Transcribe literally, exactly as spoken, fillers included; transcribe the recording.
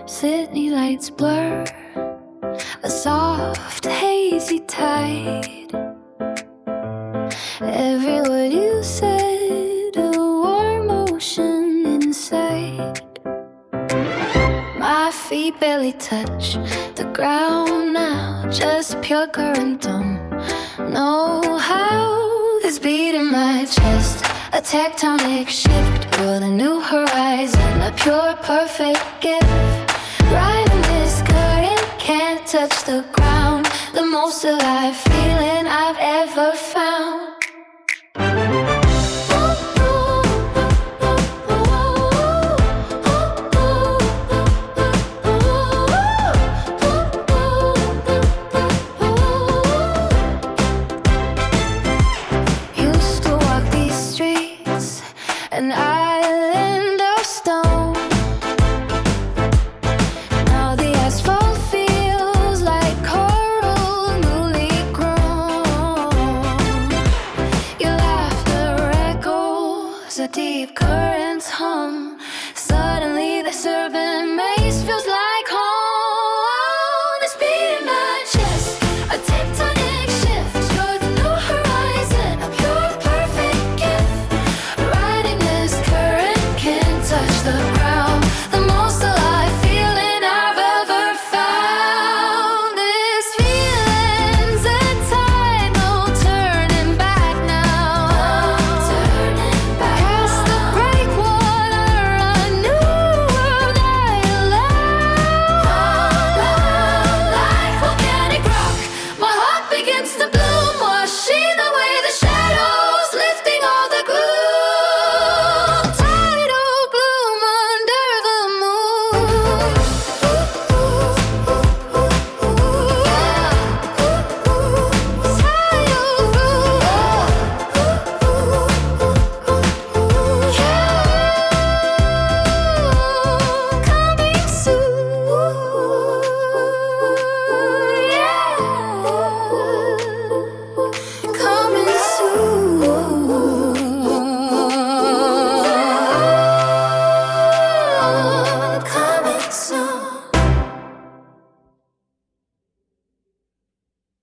Sydney lights blur a soft, hazy tide. Every word you said, a warm ocean inside. My feet barely touch the ground now, just pure current. Don't know how this beat in my chest, a tectonic shift for the new horizon, a pure perfect gift. Riding this current, can't touch the ground, the most alive feeling I've ever found. Used to walk these streets, an island of stone. Now the asphalt feels like coral newly grown. Your laughter echoes, a deep current's hum.